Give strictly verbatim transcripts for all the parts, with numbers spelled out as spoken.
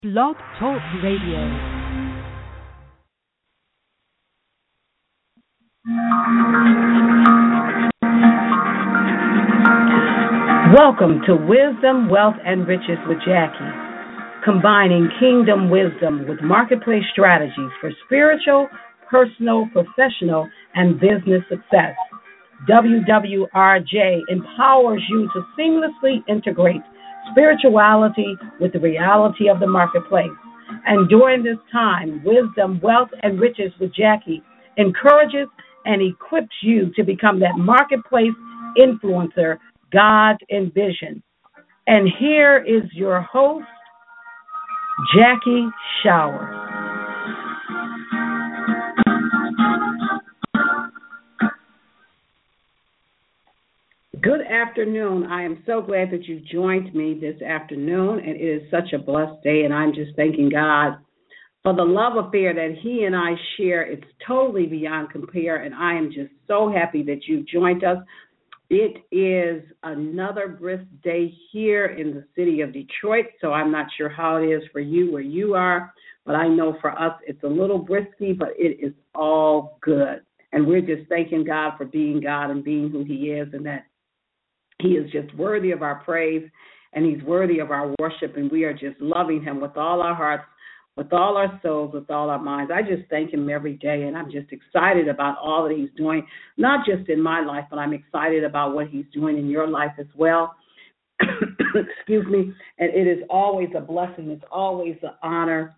Blog Talk Radio. Welcome to Wisdom, Wealth, and Riches with Jackie, combining kingdom wisdom with marketplace strategies for spiritual, personal, professional, and business success. W W R J empowers you to seamlessly integrate spirituality with the reality of the marketplace. And during this time, Wisdom, Wealth, and Riches with Jackie encourages and equips you to become that marketplace influencer God envisioned. And here is your host, Jackie Showers. Good afternoon. I am so glad that you joined me this afternoon, and it is such a blessed day, and I'm just thanking God for the love affair that He and I share. It's totally beyond compare, and I am just so happy that you joined us. It is another brisk day here in the city of Detroit, so I'm not sure how it is for you where you are, but I know for us it's a little brisky, but it is all good. And we're just thanking God for being God and being who He is, and that He is just worthy of our praise, and He's worthy of our worship, and we are just loving Him with all our hearts, with all our souls, with all our minds. I just thank Him every day, and I'm just excited about all that He's doing, not just in my life, but I'm excited about what He's doing in your life as well. Excuse me. And it is always a blessing. It's always an honor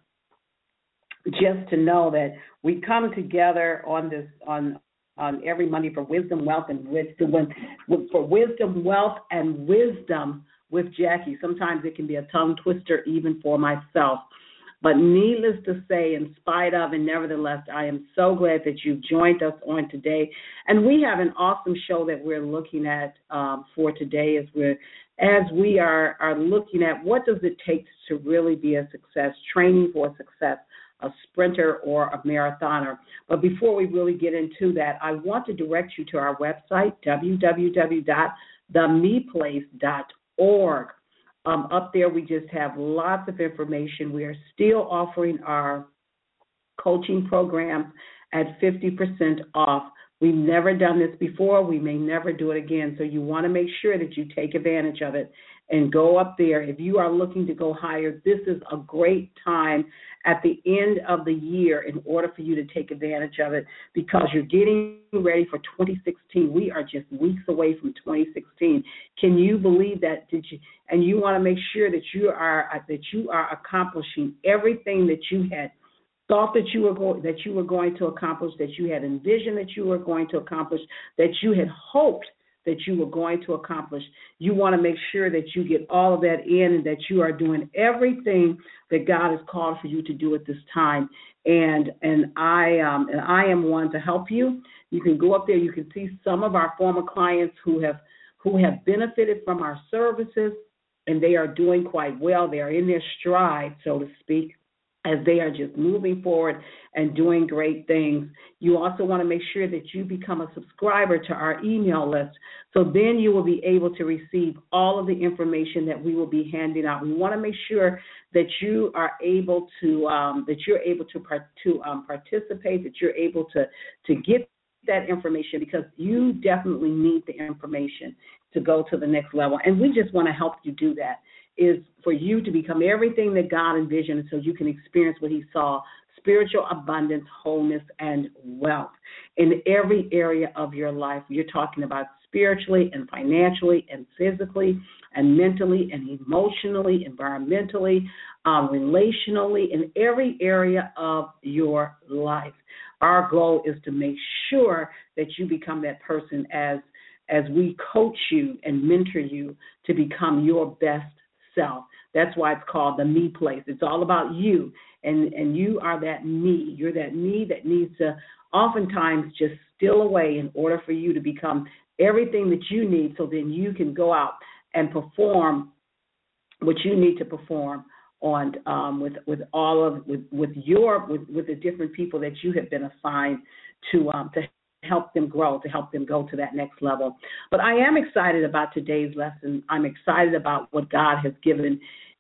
just to know that we come together on this, on on every Monday for wisdom, wealth, and wisdom, for wisdom, wealth, and wisdom with Jackie. Sometimes it can be a tongue twister even for myself. But needless to say, in spite of and nevertheless, I am so glad that you've joined us on today. And we have an awesome show that we're looking at um, for today as we're as we are, are looking at what does it take to really be a success, training for success, a sprinter or a marathoner. But before we really get into that, I want to direct you to our website, w w w dot the me place dot org. Um, up there, we just have lots of information. We are still offering our coaching programs at fifty percent off. We've never done this before. We may never do it again. So you want to make sure that you take advantage of it and go up there. If you are looking to go higher, this is a great time at the end of the year in order for you to take advantage of it, because you're getting ready for twenty sixteen. We are just weeks away from twenty sixteen. Can you believe that? Did you? And you want to make sure that you are that you are accomplishing everything that you had thought that you were going that you were going to accomplish, that you had envisioned that you were going to accomplish, that you had hoped that you were going to accomplish. You want to make sure that you get all of that in and that you are doing everything that God has called for you to do at this time. And and I um, and I am one to help you. You can go up there. You can see some of our former clients who have who have benefited from our services, and they are doing quite well. They are in their stride, so to speak, as they are just moving forward and doing great things. You also want to make sure that you become a subscriber to our email list, so then you will be able to receive all of the information that we will be handing out. We want to make sure that you are able to um, that you're able to part, to um, participate, that you're able to to get that information, because you definitely need the information to go to the next level, and we just want to help you do that. Is for you to become everything that God envisioned so you can experience what He saw, spiritual abundance, wholeness, and wealth in every area of your life. You're talking about spiritually and financially and physically and mentally and emotionally, environmentally, um, relationally, in every area of your life. Our goal is to make sure that you become that person as, as we coach you and mentor you to become your best self. That's why it's called the me place. It's all about you, and and you are that me. You're that me that needs to oftentimes just steal away in order for you to become everything that you need, so then you can go out and perform what you need to perform on um, with with all of with with your with, with the different people that you have been assigned to um, to help them grow, to help them go to that next level. But I am excited about today's lesson. I'm excited about what God has given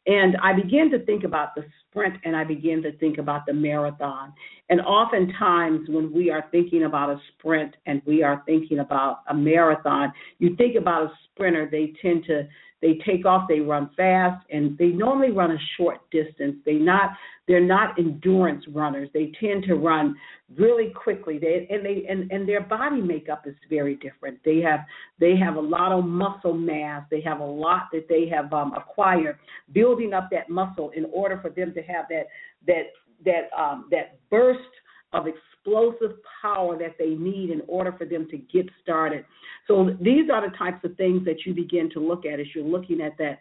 And I begin to think about the sprint and I begin to think about the marathon. And oftentimes when we are thinking about a sprint and we are thinking about a marathon, you think about a sprinter, they tend to, they take off, they run fast, and they normally run a short distance. They not, they're not endurance runners. They tend to run really quickly. They and they and, and their body makeup is very different. They have they have a lot of muscle mass. They have a lot that they have um, acquired, building up that muscle in order for them to have that that that um, that burst of explosive power that they need in order for them to get started. So these are the types of things that you begin to look at as you're looking at that,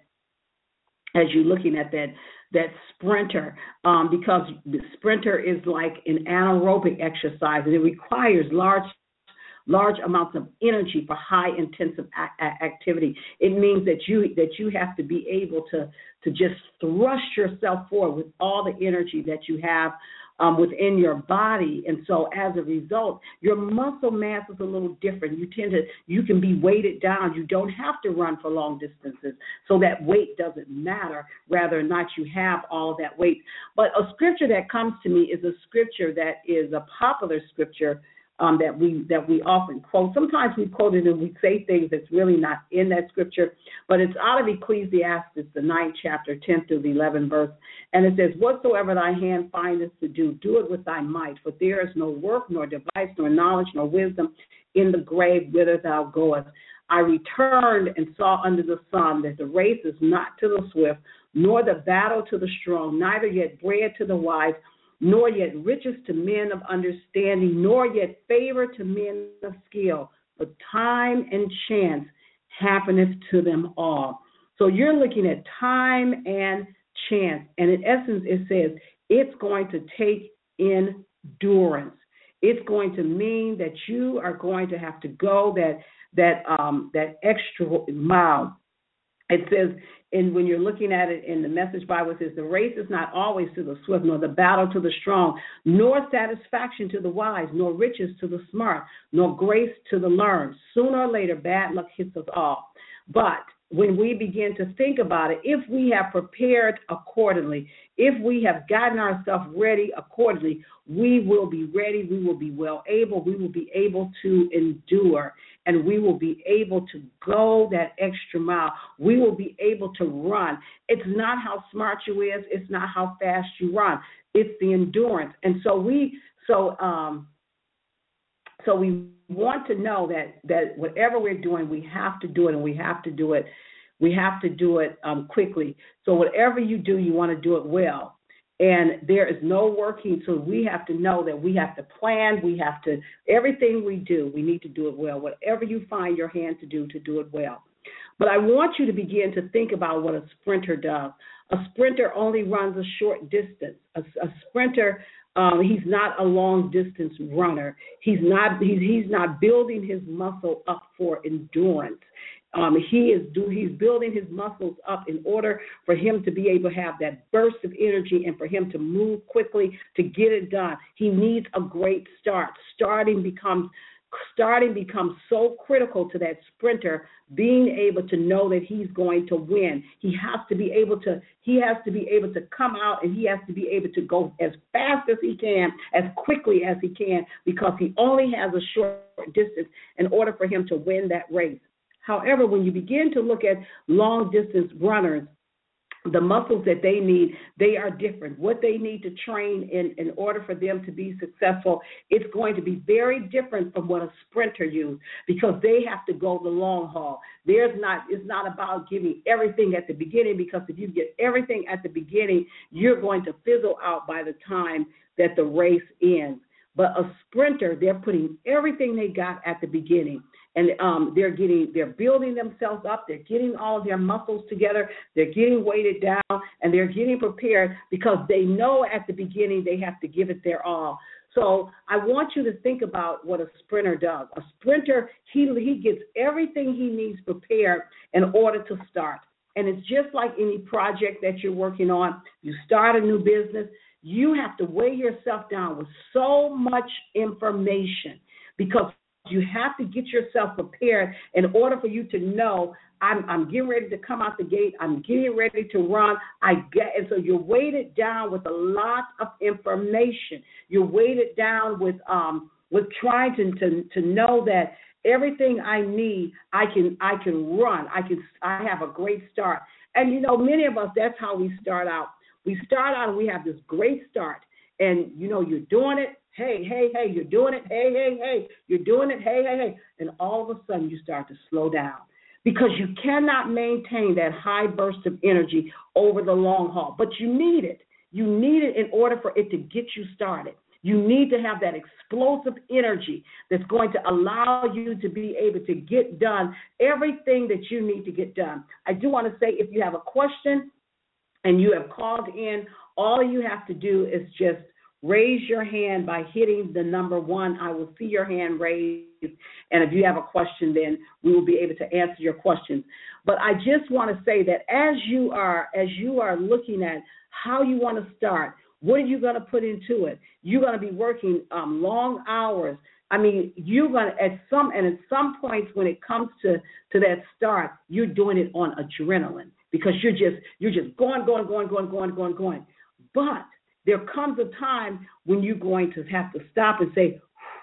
as you're looking at that that sprinter, um, because the sprinter is like an anaerobic exercise, and it requires large large amounts of energy for high intensive a- activity. It means that you that you have to be able to to just thrust yourself forward with all the energy that you have um, within your body. And so as a result, your muscle mass is a little different. You tend to, you can be weighted down. You don't have to run for long distances. So that weight doesn't matter, whether or not you have all of that weight. But a scripture that comes to me is a scripture that is a popular scripture Um, that we that we often quote. Sometimes we quote it and we say things that's really not in that scripture, but it's out of Ecclesiastes, the ninth chapter, tenth through the eleventh verse, and it says, "Whatsoever thy hand findeth to do, do it with thy might, for there is no work, nor device, nor knowledge, nor wisdom in the grave whither thou goest. I returned and saw under the sun that the race is not to the swift, nor the battle to the strong, neither yet bread to the wise, nor yet riches to men of understanding, nor yet favor to men of skill, but time and chance happeneth to them all." So you're looking at time and chance, and in essence it says it's going to take endurance. It's going to mean that you are going to have to go that that um, that extra mile. It says, and when you're looking at it in the Message Bible, it says, "The race is not always to the swift, nor the battle to the strong, nor satisfaction to the wise, nor riches to the smart, nor grace to the learned. Sooner or later, bad luck hits us all." But when we begin to think about it, if we have prepared accordingly, if we have gotten ourselves ready accordingly, we will be ready, we will be well able, we will be able to endure, and we will be able to go that extra mile. We will be able to run. It's not how smart you is, it's not how fast you run, it's the endurance. And so we, so, um, So we want to know that, that whatever we're doing, we have to do it, and we have to do it. We have to do it um, quickly. So whatever you do, you want to do it well. And there is no working, so we have to know that we have to plan. We have to, everything we do, we need to do it well. Whatever you find your hand to do, to do it well. But I want you to begin to think about what a sprinter does. A sprinter only runs a short distance. A, a sprinter, Um, he's not a long distance runner. He's not. He's, he's not building his muscle up for endurance. Um, he is. Do, he's building his muscles up in order for him to be able to have that burst of energy and for him to move quickly to get it done. He needs a great start. Starting becomes. Starting becomes so critical to that sprinter being able to know that he's going to win. He has to be able to, he has to be able to come out, and he has to be able to go as fast as he can, as quickly as he can, because he only has a short distance in order for him to win that race. However, when you begin to look at long distance runners, the muscles that they need, they are different. What they need to train in, in order for them to be successful, it's going to be very different from what a sprinter uses, because they have to go the long haul. There's not, it's not about giving everything at the beginning, because if you get everything at the beginning, you're going to fizzle out by the time that the race ends. But a sprinter, they're putting everything they got at the beginning. And um, they're getting, they're building themselves up. They're getting all of their muscles together. They're getting weighted down, and they're getting prepared because they know at the beginning they have to give it their all. So I want you to think about what a sprinter does. A sprinter, he he gets everything he needs prepared in order to start. And it's just like any project that you're working on. You start a new business, you have to weigh yourself down with so much information, because you have to get yourself prepared in order for you to know, I'm, I'm getting ready to come out the gate. I'm getting ready to run. I get, and so you're weighted down with a lot of information. You're weighted down with um, with trying to, to to know that everything I need, I can I can run. I can I have a great start. And you know, many of us, that's how we start out. We start out and we have this great start, and you know, you're doing it. Hey, hey, hey, you're doing it. Hey, hey, hey, you're doing it. Hey, hey, hey, and all of a sudden you start to slow down. Because you cannot maintain that high burst of energy over the long haul. But you need it. You need it in order for it to get you started. You need to have that explosive energy that's going to allow you to be able to get done everything that you need to get done. I do want to say, if you have a question and you have called in, all you have to do is just raise your hand by hitting the number one. I will see your hand raised. And if you have a question, then we will be able to answer your questions. But I just want to say that as you are, as you are looking at how you want to start, what are you going to put into it? You're going to be working um, long hours. I mean, you're going to, at some, and at some points when it comes to, to that start, you're doing it on adrenaline because you're just, you're just going, going, going, going, going, going, going. But there comes a time when you're going to have to stop and say,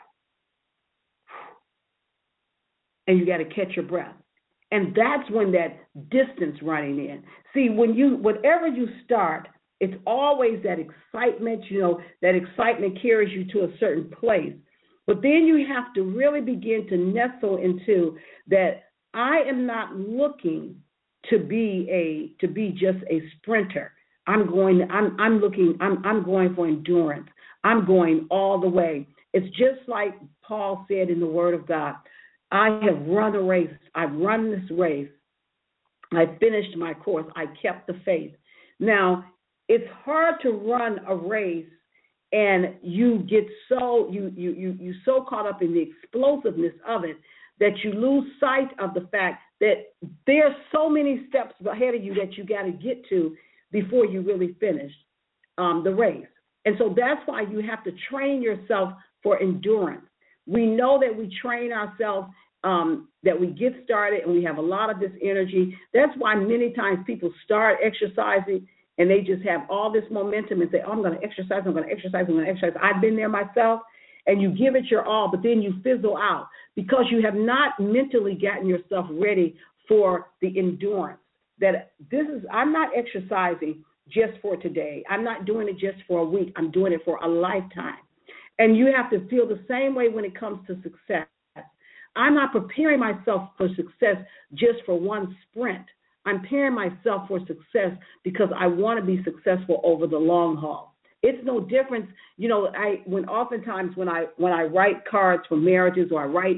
and you got to catch your breath. And that's when that distance running in. See, when you, whatever you start, it's always that excitement, you know, that excitement carries you to a certain place. But then you have to really begin to nestle into that I am not looking to be a, to be just a sprinter. I'm going, I'm, I'm looking, I'm, I'm going for endurance. I'm going all the way. It's just like Paul said in the Word of God. I have run a race. I've run this race. I finished my course. I kept the faith. Now, it's hard to run a race and you get so, you, you, you, you so caught up in the explosiveness of it that you lose sight of the fact that there are so many steps ahead of you that you got to get to before you really finish um, the race. And so that's why you have to train yourself for endurance. We know that we train ourselves, um, that we get started and we have a lot of this energy. That's why many times people start exercising and they just have all this momentum and say, oh, I'm going to exercise, I'm going to exercise, I'm going to exercise. I've been there myself. And you give it your all, but then you fizzle out because you have not mentally gotten yourself ready for the endurance. That this is, I'm not exercising just for today. I'm not doing it just for a week. I'm doing it for a lifetime. And you have to feel the same way when it comes to success. I'm not preparing myself for success just for one sprint. I'm preparing myself for success because I want to be successful over the long haul. It's no difference, you know, I when oftentimes when I when I write cards for marriages or I write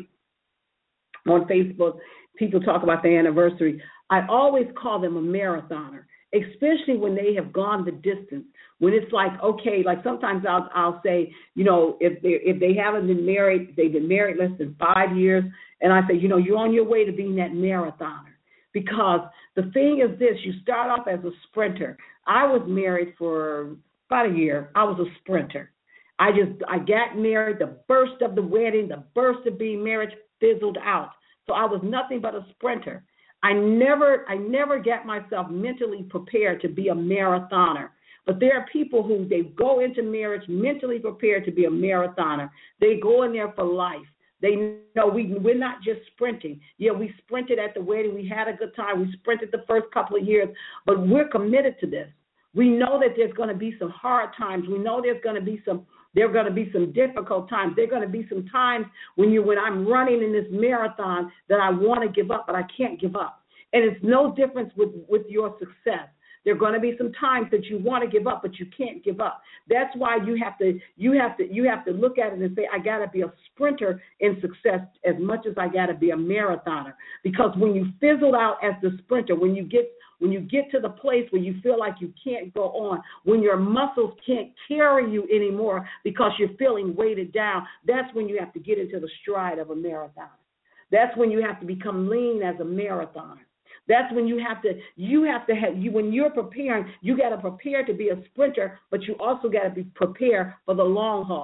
on Facebook, people talk about their anniversary. I always call them a marathoner, especially when they have gone the distance. When it's like, okay, like sometimes I'll I'll say, you know, if they if they haven't been married, they've been married less than five years, and I say, you know, you're on your way to being that marathoner. Because the thing is this, you start off as a sprinter. I was married for about a year. I was a sprinter. I just, I got married, the burst of the wedding, the burst of being married fizzled out. So I was nothing but a sprinter. I never, I never got myself mentally prepared to be a marathoner. But there are people who they go into marriage mentally prepared to be a marathoner. They go in there for life. They know we, we're not just sprinting. Yeah, we sprinted at the wedding. We had a good time. We sprinted the first couple of years, but we're committed to this. We know that there's going to be some hard times. We know there's going to be some there are going to be some difficult times. There are going to be some times when you when I'm running in this marathon that I want to give up, but I can't give up. And it's no difference with, with your success. There are going to be some times that you want to give up, but you can't give up. That's why you have to you have to you have to look at it and say, I got to be a sprinter in success as much as I got to be a marathoner. Because when you fizzle out as the sprinter, when you get when you get to the place where you feel like you can't go on, when your muscles can't carry you anymore because you're feeling weighted down, that's when you have to get into the stride of a marathoner. That's when you have to become lean as a marathoner. That's when you have to, you have to have, you when you're preparing, you got to prepare to be a sprinter, but you also got to be prepared for the long haul.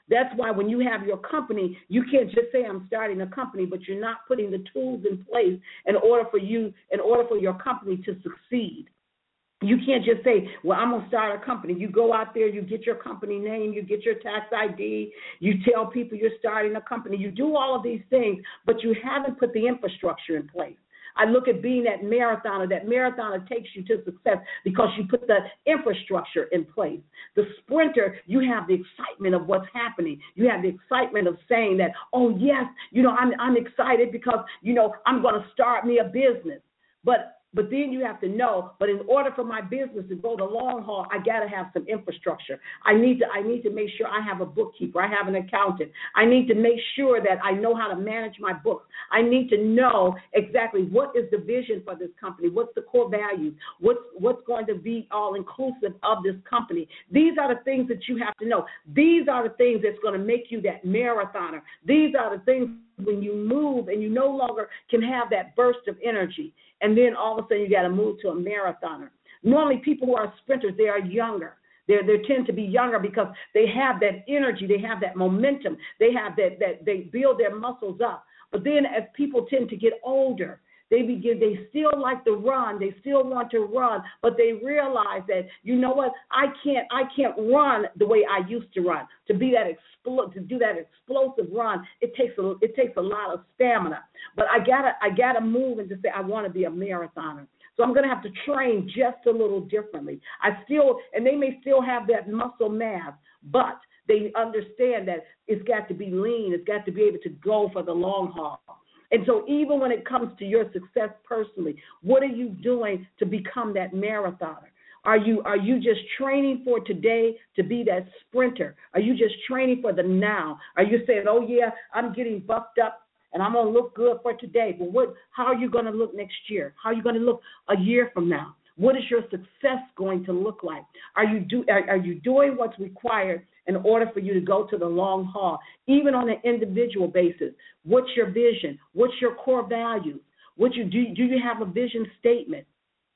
That's why when you have your company, you can't just say I'm starting a company, but you're not putting the tools in place in order for you, in order for your company to succeed. You can't just say, well, I'm going to start a company. You go out there, you get your company name, you get your tax I D, you tell people you're starting a company. You do all of these things, but you haven't put the infrastructure in place. I look at being that marathoner. That marathoner takes you to success because you put the infrastructure in place. The sprinter, you have the excitement of what's happening. You have the excitement of saying that, oh, yes, you know, I'm, I'm excited because, you know, I'm going to start me a business. But But then you have to know, but in order for my business to go the long haul, I got to have some infrastructure. I need to I need to make sure I have a bookkeeper. I have an accountant. I need to make sure that I know how to manage my books. I need to know exactly what is the vision for this company, what's the core values, what's, what's going to be all inclusive of this company. These are the things that you have to know. These are the things that's going to make you that marathoner. These are the things when you move and you no longer can have that burst of energy. And then all of a sudden you got to move to a marathoner. Normally people who are sprinters, they are younger. They they tend to be younger because they have that energy, they have that momentum, they have that, that they build their muscles up. But then as people tend to get older, they begin, they still like to run, they still want to run, but they realize that, you know what, I can't I can't run the way I used to run. To be that explo- to do that explosive run, it takes a it takes a lot of stamina. But I gotta I gotta move and just say I want to be a marathoner. So I'm going to have to train just a little differently. I still, and they may still have that muscle mass, but they understand that it's got to be lean. It's got to be able to go for the long haul. And so even when it comes to your success personally, what are you doing to become that marathoner? Are you are you just training for today to be that sprinter? Are you just training for the now? Are you saying, oh, yeah, I'm getting buffed up and I'm going to look good for today? But what? How are you going to look next year? How are you going to look a year from now? What is your success going to look like? Are you do are, are you doing what's required in order for you to go to the long haul, even on an individual basis? What's your vision? What's your core values? What you do? Do you have a vision statement?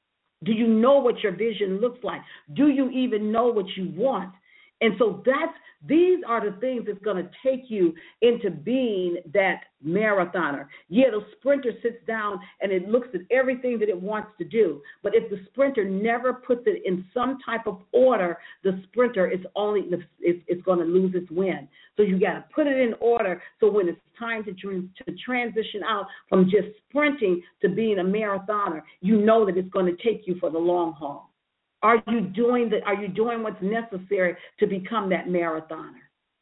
Do you know what your vision looks like? Do you even know what you want? And so that's these are the things that's going to take you into being that marathoner. Yeah, the sprinter sits down and it looks at everything that it wants to do. But if the sprinter never puts it in some type of order, the sprinter is only it's, it's going to lose its wind. So you got to put it in order. So when it's time to, to transition out from just sprinting to being a marathoner, you know that it's going to take you for the long haul. Are you doing the, Are you doing what's necessary to become that marathoner?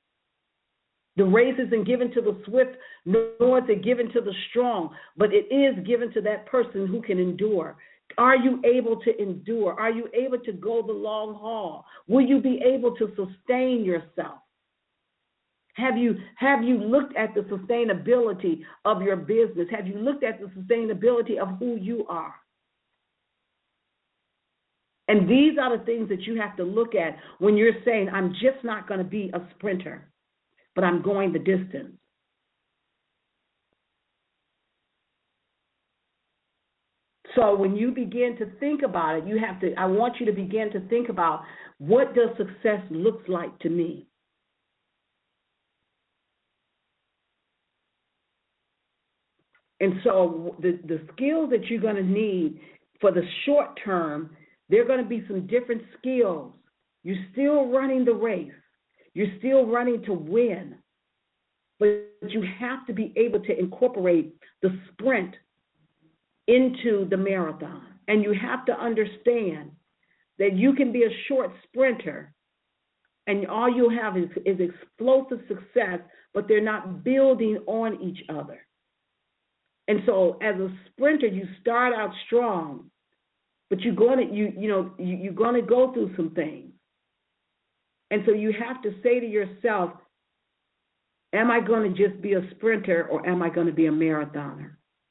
The race isn't given to the swift, nor is it given to the strong, but it is given to that person who can endure. Are you able to endure? Are you able to go the long haul? Will you be able to sustain yourself? Have you have you looked at the sustainability of your business? Have you looked at the sustainability of who you are? And these are the things that you have to look at when you're saying, I'm just not going to be a sprinter, but I'm going the distance. So when you begin to think about it, you have to, I want you to begin to think about, what does success look like to me? And so the, the skills that you're going to need for the short term, there are going to be some different skills. You're still running the race. You're still running to win. But you have to be able to incorporate the sprint into the marathon. And you have to understand that you can be a short sprinter and all you have is, is explosive success, but they're not building on each other. And so as a sprinter, you start out strong, but you're going to, you, you know, you, you're going to go through some things. And so you have to say to yourself, am I going to just be a sprinter or am I going to be a marathoner?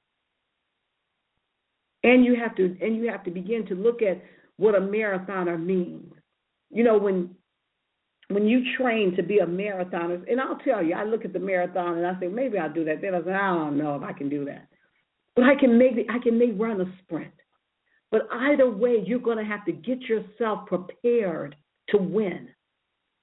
And you have to, and you have to begin to look at what a marathoner means. You know, when when you train to be a marathoner, and I'll tell you, I look at the marathon and I say, maybe I'll do that. Then I say, I don't know if I can do that. But I can maybe I can maybe run a sprint. But either way, you're going to have to get yourself prepared to win.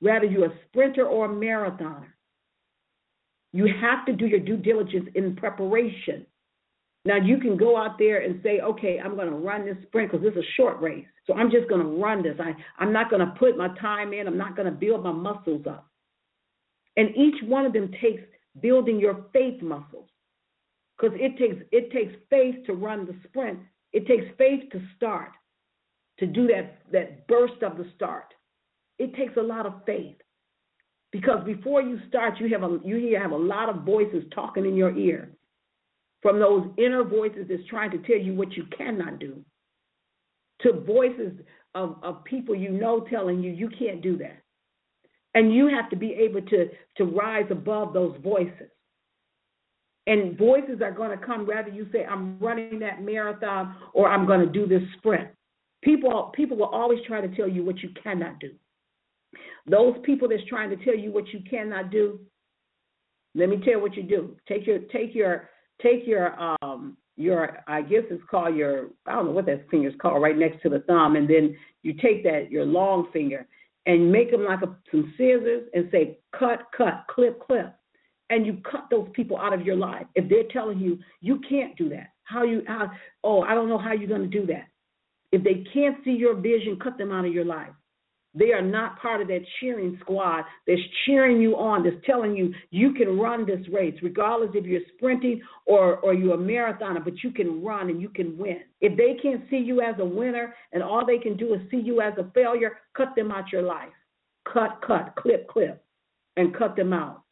whether you're a sprinter or a marathoner. You have to do your due diligence in preparation. Now, you can go out there and say, okay, I'm going to run this sprint because this is a short race. So I'm just going to run this. I, I'm not going to put my time in. I'm not going to build my muscles up. And each one of them takes building your faith muscles, because it takes, it takes faith to run the sprint. It takes faith to start, to do that, that burst of the start. It takes a lot of faith, because before you start, you have a, you have a lot of voices talking in your ear, from those inner voices that's trying to tell you what you cannot do, to voices of, of people you know telling you you can't do that. And you have to be able to, to rise above those voices. And voices are going to come whether you say, I'm running that marathon or I'm going to do this sprint. People, people will always try to tell you what you cannot do. Those people that's trying to tell you what you cannot do, let me tell you what you do. Take your, take your, take your, um, your, I guess it's called your, I don't know what that finger is called, right next to the thumb, and then you take that, your long finger, and make them like a, some scissors and say, cut, cut, clip, clip. And you cut those people out of your life. If they're telling you, you can't do that. How you, how, oh, I don't know how you're going to do that. If they can't see your vision, cut them out of your life. They are not part of that cheering squad that's cheering you on, that's telling you you can run this race, regardless if you're sprinting or, or you're a marathoner, but you can run and you can win. If they can't see you as a winner and all they can do is see you as a failure, cut them out your life. Cut, cut, clip, clip, and cut them out.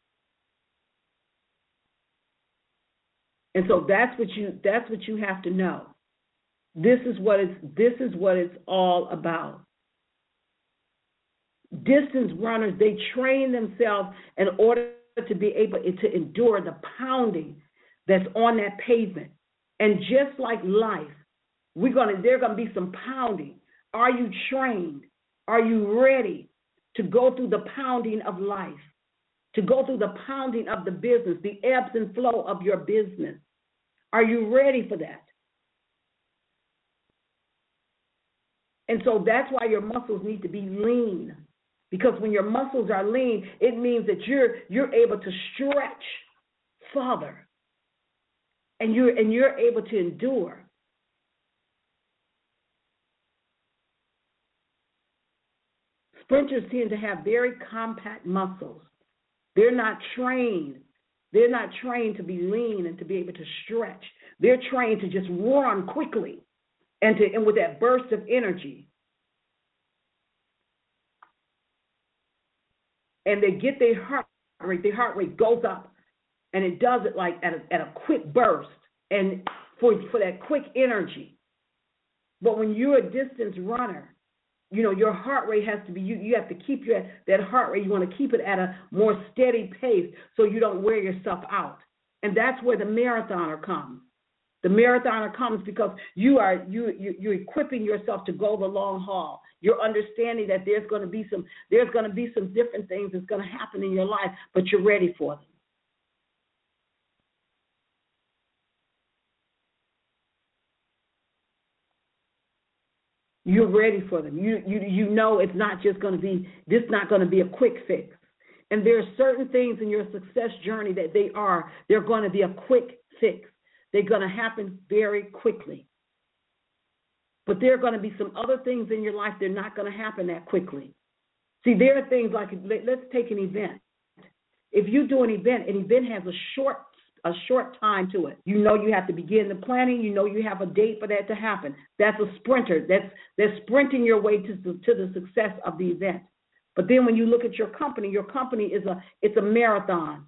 And so that's what you that's what you have to know. This is what it's this is what it's all about. Distance runners, they train themselves in order to be able to endure the pounding that's on that pavement. And just like life, we're gonna there's gonna be some pounding. Are you trained? Are you ready to go through the pounding of life? To go through the pounding of the business, the ebbs and flow of your business? Are you ready for that? And so that's why your muscles need to be lean. Because when your muscles are lean, it means that you're you're able to stretch farther. And you're and you're able to endure. Sprinters tend to have very compact muscles. They're not trained. They're not trained to be lean and to be able to stretch. They're trained to just run quickly and to and with that burst of energy. And they get their heart rate, their heart rate goes up, and it does it like at a, at a quick burst and for, for that quick energy. But when you're a distance runner, you know, your heart rate has to be, you, you have to keep your, that heart rate, you want to keep it at a more steady pace so you don't wear yourself out. And that's where the marathoner comes. The marathoner comes because you are you, you you're equipping yourself to go the long haul. You're understanding that there's going to be some there's going to be some different things that's going to happen in your life, but you're ready for them. You're ready for them. You you you know it's not just going to be this not going to be a quick fix. And there are certain things in your success journey that they are they're going to be a quick fix. They're going to happen very quickly. But there are going to be some other things in your life that are not going to happen that quickly. See, there are things like, let's take an event. If you do an event, an event has a short a short time to it. You know you have to begin the planning. You know you have a date for that to happen. That's a sprinter. That's, that's sprinting your way to the, to the success of the event. But then when you look at your company, your company is a it's a marathon.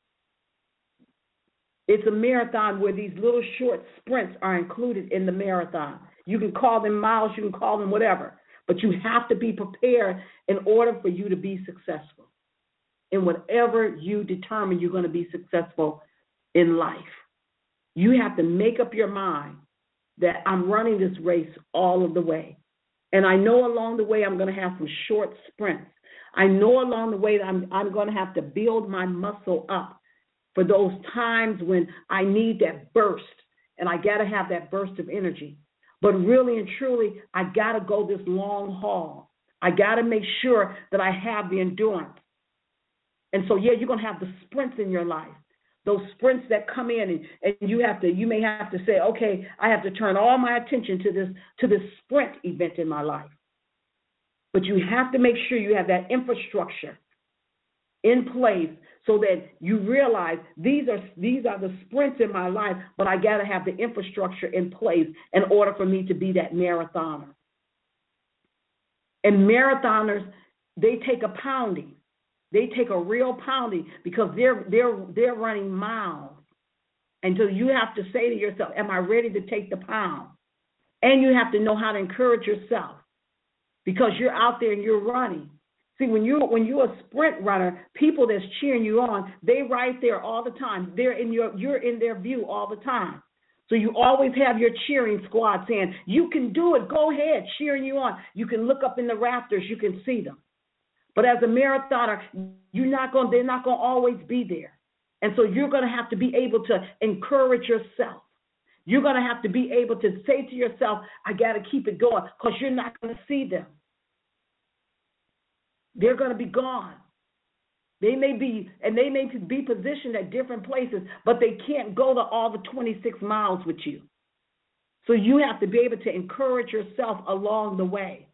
It's a marathon where these little short sprints are included in the marathon. You can call them miles, you can call them whatever, but you have to be prepared in order for you to be successful in whatever you determine you're going to be successful in life. You have to make up your mind that I'm running this race all of the way. And I know along the way I'm going to have some short sprints. I know along the way that I'm, I'm going to have to build my muscle up for those times when I need that burst, and I got to have that burst of energy. But really and truly, I got to go this long haul. I got to make sure that I have the endurance. And so, yeah, you're going to have the sprints in your life, those sprints that come in, and, and you have to, you may have to say, okay, I have to turn all my attention to this, to this sprint event in my life. But you have to make sure you have that infrastructure in place so that you realize these are these are the sprints in my life, but I got to have the infrastructure in place in order for me to be that marathoner. And marathoners, they take a pounding. They take a real pounding because they're they're they're running miles. And so you have to say to yourself, am I ready to take the pound? And you have to know how to encourage yourself because you're out there and you're running. See, when you when you're a sprint runner, people that's cheering you on, they right there all the time. They're in your you're in their view all the time. So you always have your cheering squad saying, you can do it, go ahead, cheering you on. You can look up in the rafters, you can see them. But as a marathoner, you're not going they're not going to always be there. And so you're going to have to be able to encourage yourself. You're going to have to be able to say to yourself, I got to keep it going because you're not going to see them. They're going to be gone. They may be, and they may be positioned at different places, but they can't go to all the twenty-six miles with you. So you have to be able to encourage yourself along the way.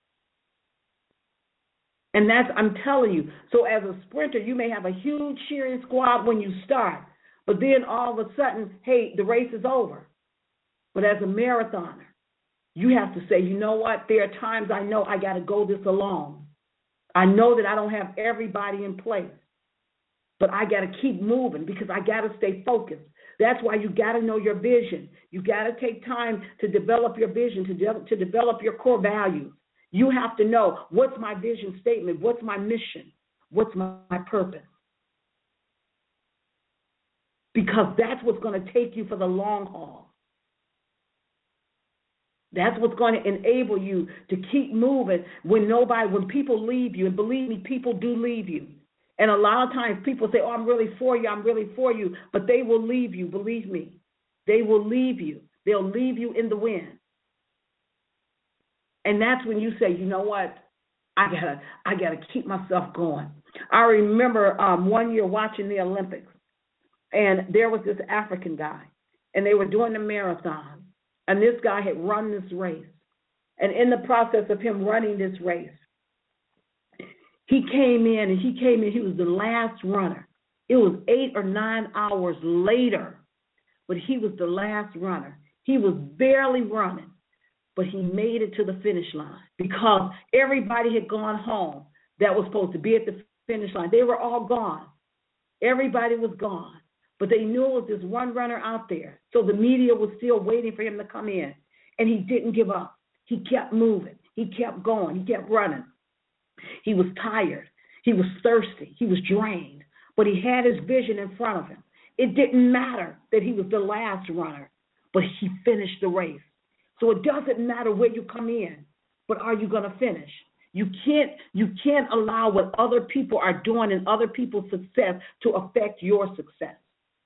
And that's, I'm telling you, so as a sprinter, you may have a huge cheering squad when you start, but then all of a sudden, hey, the race is over. But as a marathoner, you have to say, you know what, there are times I know I got to go this alone. I know that I don't have everybody in place, but I got to keep moving because I got to stay focused. That's why you got to know your vision. You got to take time to develop your vision, to, de- to develop your core values. You have to know, what's my vision statement? What's my mission? What's my, my purpose? Because that's what's going to take you for the long haul. That's what's going to enable you to keep moving when nobody, when people leave you. And believe me, people do leave you. And a lot of times people say, oh, I'm really for you, I'm really for you. But they will leave you, believe me. They will leave you. They'll leave you in the wind. And that's when you say, you know what? I gotta, I gotta keep myself going. I remember um, one year watching the Olympics, and there was this African guy, and they were doing the marathon. And this guy had run this race. And in the process of him running this race, he came in and he came in, he was the last runner. It was eight or nine hours later, but he was the last runner. He was barely running, but he made it to the finish line because everybody had gone home that was supposed to be at the finish line. They were all gone. Everybody was gone. But they knew it was this one runner out there. So the media was still waiting for him to come in. And he didn't give up. He kept moving. He kept going. He kept running. He was tired. He was thirsty. He was drained. But he had his vision in front of him. It didn't matter that he was the last runner, but he finished the race. So it doesn't matter where you come in, but are you going to finish? You can't, you can't allow what other people are doing and other people's success to affect your success.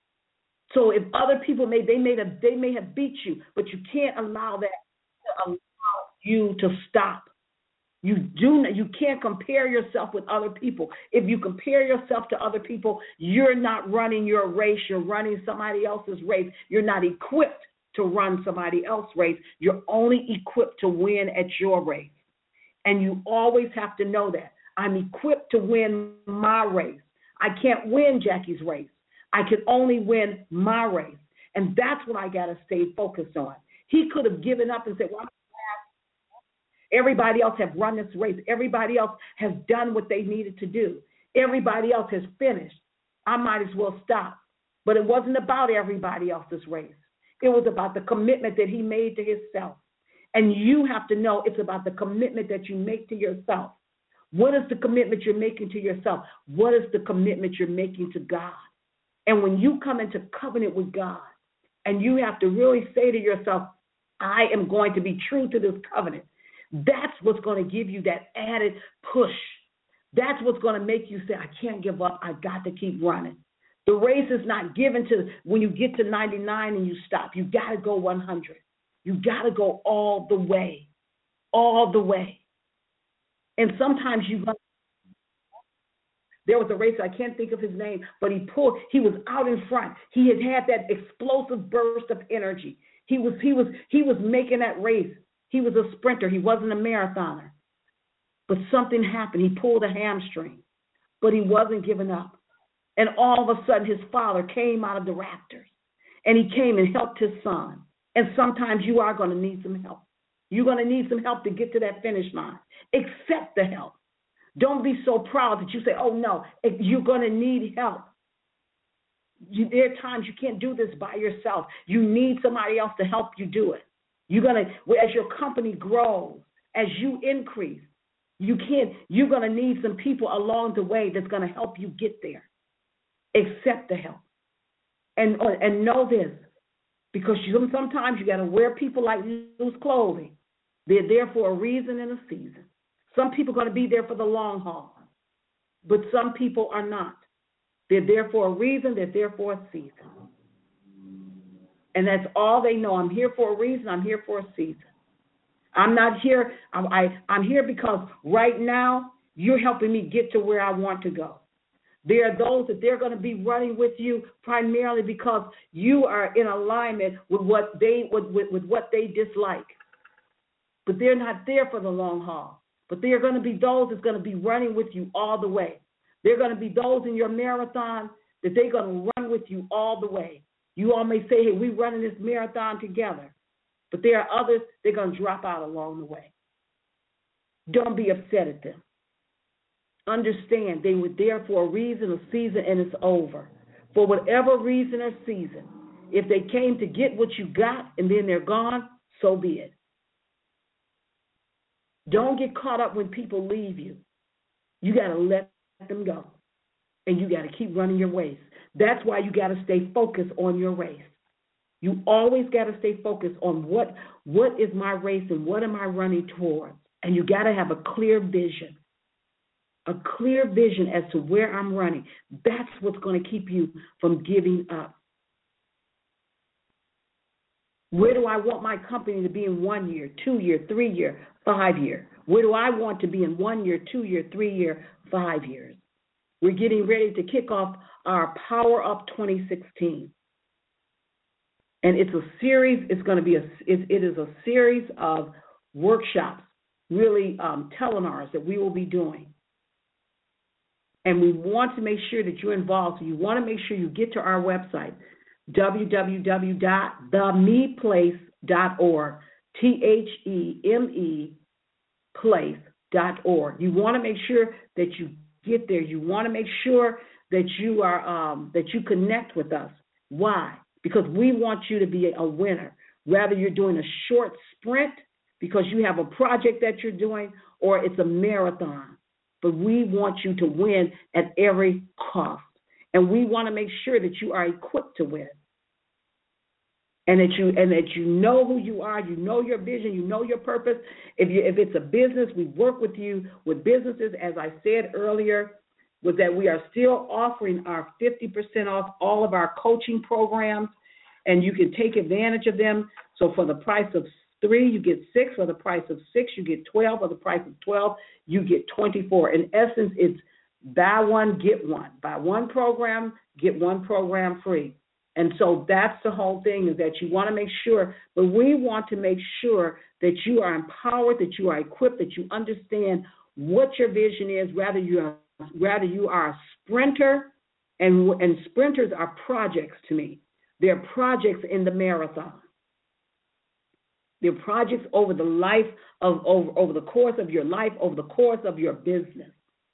So if other people may they may have they may have beat you, but you can't allow that to allow you to stop. You do you can't compare yourself with other people. If you compare yourself to other people, you're not running your race. You're running somebody else's race. You're not equipped to run somebody else's race. You're only equipped to win at your race, and you always have to know that. I'm equipped to win my race. I can't win Jackie's race. I can only win my race. And that's what I got to stay focused on. He could have given up and said, well, everybody else have run this race. Everybody else has done what they needed to do. Everybody else has finished. I might as well stop. But it wasn't about everybody else's race. It was about the commitment that he made to himself. And you have to know it's about the commitment that you make to yourself. What is the commitment you're making to yourself? What is the commitment you're making to God? And when you come into covenant with God, and you have to really say to yourself, I am going to be true to this covenant, that's what's going to give you that added push. That's what's going to make you say, I can't give up. I got to keep running. The race is not given to when you get to ninety-nine and you stop. You got to go one hundred. You got to go all the way, all the way. And sometimes you there was a racer, I can't think of his name, but he pulled, he was out in front. He had had that explosive burst of energy. He was, he was, he was making that race. He was a sprinter. He wasn't a marathoner. But something happened. He pulled a hamstring, but he wasn't giving up. And all of a sudden, his father came out of the rafters, and he came and helped his son. And sometimes you are going to need some help. You're going to need some help to get to that finish line. Accept the help. Don't be so proud that you say, oh, no, you're going to need help. You, there are times you can't do this by yourself. You need somebody else to help you do it. You're going to, as your company grows, as you increase, you can't, you're going to need some people along the way that's going to help you get there. Accept the help. And, and know this, because you, sometimes you got to wear people like loose clothing. They're there for a reason and a season. Some people are going to be there for the long haul, but some people are not. They're there for a reason. They're there for a season. And that's all they know. I'm here for a reason. I'm here for a season. I'm not here. I'm, I, I'm here because right now you're helping me get to where I want to go. There are those that they're going to be running with you primarily because you are in alignment with what they with, with, with what they dislike. But they're not there for the long haul. But there are going to be those that's going to be running with you all the way. There are going to be those in your marathon that they're going to run with you all the way. You all may say, hey, we're running this marathon together. But there are others, they're going to drop out along the way. Don't be upset at them. Understand they were there for a reason, a season, and it's over. For whatever reason or season, if they came to get what you got and then they're gone, so be it. Don't get caught up when people leave you. You got to let them go. And you got to keep running your race. That's why you got to stay focused on your race. You always got to stay focused on what, what is my race and what am I running towards. And you got to have a clear vision. A clear vision as to where I'm running. That's what's going to keep you from giving up. Where do I want my company to be in one year, two year, three year, five year? Where do I want to be in one year, two year, three year, five years? We're getting ready to kick off our Power Up twenty sixteen. And it's a series, it's going to be a, it, it is a series of workshops, really um, telenars that we will be doing. And we want to make sure that you're involved. So you want to make sure you get to our website, w w w dot the me place dot org, T H E M E place dot org. You want to make sure that you get there. You want to make sure that you are um, that you connect with us. Why? Because we want you to be a winner. Whether you're doing a short sprint because you have a project that you're doing, or it's a marathon. But we want you to win at every cost. And we want to make sure that you are equipped to win. And that you and that you know who you are, you know your vision, you know your purpose. If you if it's a business, we work with you with businesses, as I said earlier, was that we are still offering our fifty percent off all of our coaching programs, and you can take advantage of them. So for the price of three, you get six. For the price of six, you get twelve. For the price of twelve, you get twenty-four. In essence, it's buy one, get one. Buy one program, get one program free. And so that's the whole thing, is that you want to make sure, but we want to make sure that you are empowered, that you are equipped, that you understand what your vision is, rather you are, rather you are a sprinter, and, and sprinters are projects to me. They're projects in the marathon. They're projects over the life of over, over the course of your life, over the course of your business.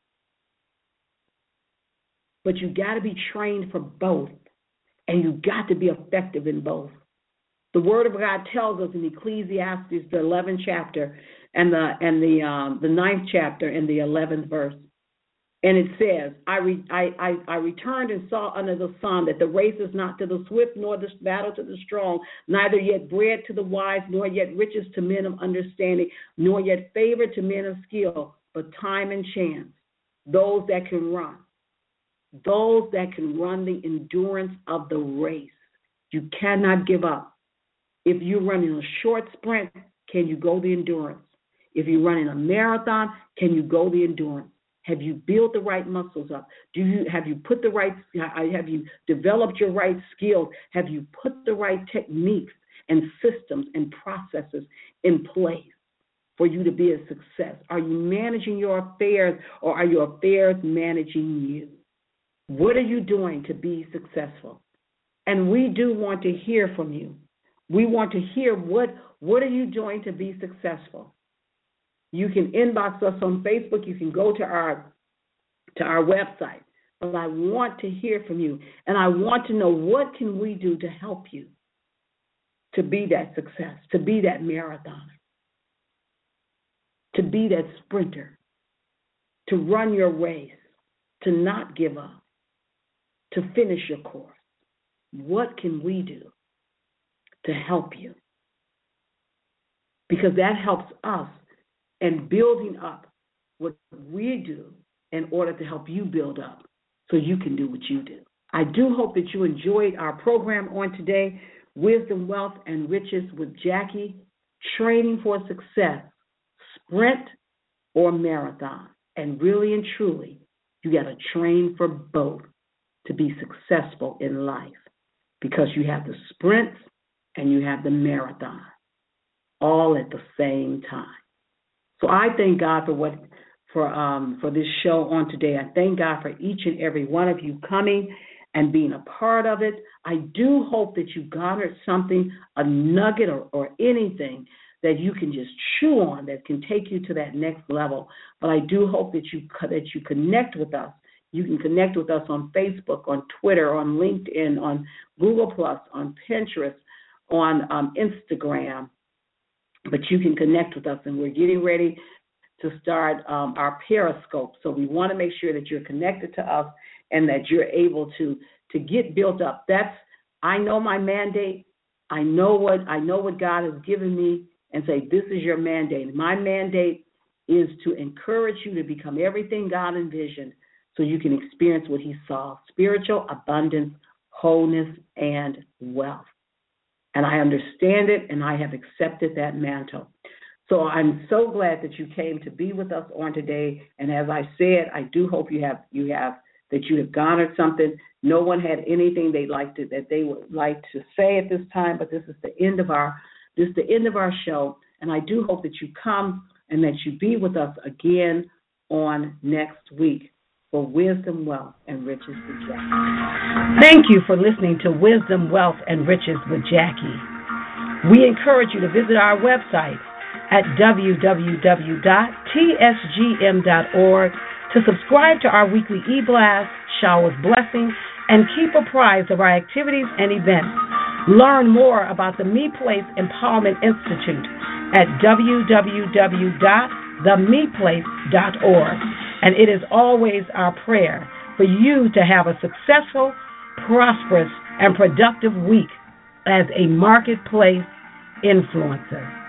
But you got to be trained for both, and you got to be effective in both. The Word of God tells us in Ecclesiastes, the eleventh chapter, and the and the um, the ninth chapter, and the eleventh verse. And it says, I, re, I, I, I returned and saw under the sun that the race is not to the swift, nor the battle to the strong, neither yet bread to the wise, nor yet riches to men of understanding, nor yet favor to men of skill, but time and chance, those that can run, those that can run the endurance of the race. You cannot give up. If you're running a short sprint, can you go the endurance? If you're running a marathon, can you go the endurance? Have you built the right muscles up? Do you have you put the right have you developed your right skills? Have you put the right techniques and systems and processes in place for you to be a success? Are you managing your affairs, or are your affairs managing you? What are you doing to be successful? And we do want to hear from you. We want to hear what what are you doing to be successful? You can inbox us on Facebook. You can go to our to our website. But I want to hear from you, and I want to know, what can we do to help you to be that success, to be that marathoner, to be that sprinter, to run your race, to not give up, to finish your course. What can we do to help you? Because that helps us in building up what we do in order to help you build up so you can do what you do. I do hope that you enjoyed our program on today, Wisdom, Wealth, and Riches with Jackie, Training for Success, Sprint or Marathon. And really and truly, you got to train for both to be successful in life, because you have the sprint and you have the marathon all at the same time. So I thank God for what for um for this show on today. I thank God for each and every one of you coming and being a part of it. I do hope that you garnered something, a nugget or, or anything that you can just chew on that can take you to that next level. But I do hope that you that you connect with us. You can connect with us on Facebook, on Twitter, on LinkedIn, on Google Plus, on Pinterest, on um, Instagram. But you can connect with us, and we're getting ready to start um, our Periscope. So we want to make sure that you're connected to us and that you're able to to get built up. That's I know my mandate. I know what I know what God has given me, and say, this is your mandate. My mandate is to encourage you to become everything God envisioned, so you can experience what he saw: spiritual abundance, wholeness, and wealth. And I understand it, and I have accepted that mantle. So I'm so glad that you came to be with us on today. And as I said, I do hope you have you have that you have garnered something. No one had anything they'd like to that they would like to say at this time, but this is the end of our this is the end of our show. And I do hope that you come and that you be with us again on next week for Wisdom, Wealth, and Riches with Jackie. Thank you for listening to Wisdom, Wealth, and Riches with Jackie. We encourage you to visit our website at w w w dot t s g m dot org to subscribe to our weekly e-blast, showers blessings, and keep apprised of our activities and events. Learn more about the Me Place Empowerment Institute at w w w dot the me place dot org. And it is always our prayer for you to have a successful, prosperous, and productive week as a marketplace influencer.